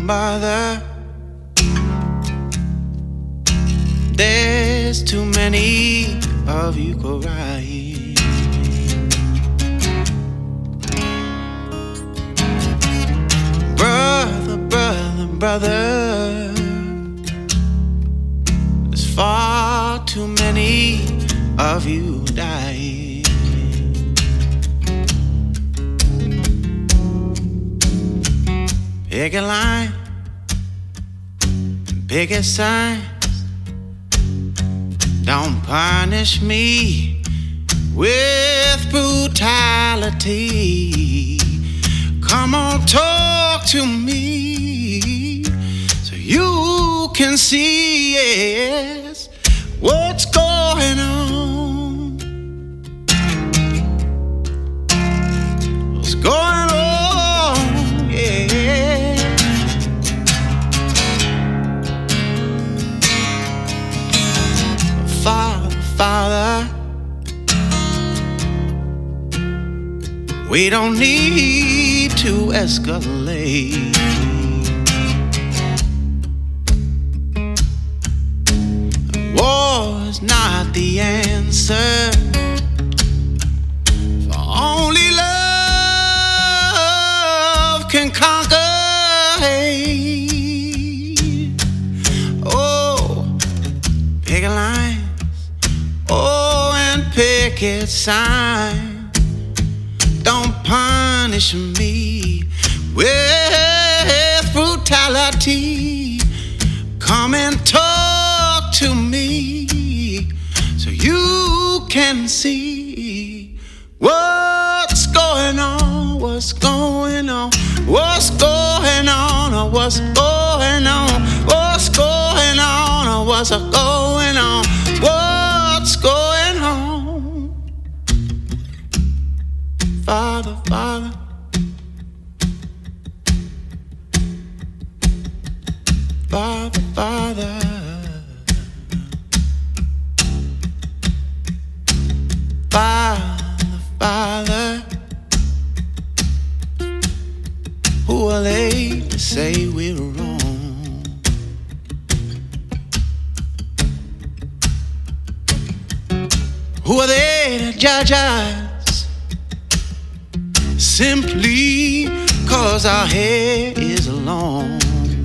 bother. There's too many of you crying. Brother, brother, brother, there's far too many of you dying. Pick a line, pick a sign. Don't punish me with brutality. Come on, talk to me so you can see, yes, what's going on. What's going on, yeah. Father, Father, we don't need to escalate. War is not the answer, for only love can conquer hate. Oh, pick a line, oh, and picket sign. Don't punish me with brutality. Come and talk to me so you can see what's going on, what's going on, what's going on, or what's going on, what's going on, or what's going on, what's going on. Father, Father, Father, Father, Father, Father, who are they to say we're wrong? Who are they to judge us simply 'cause our hair is long?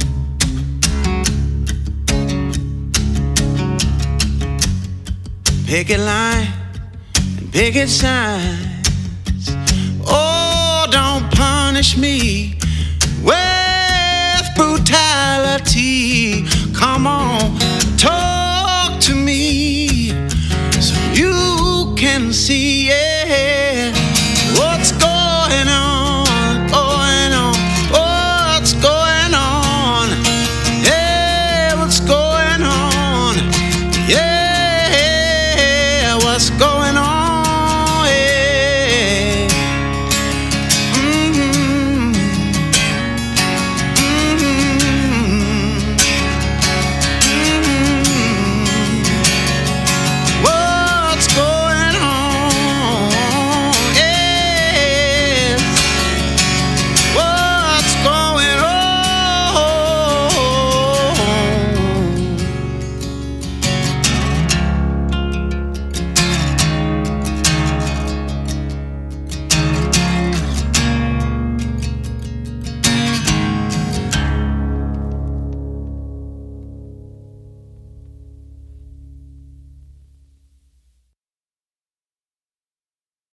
Picket line and picket signs. Oh, don't punish me with brutality. Come on, talk to me so you can see it.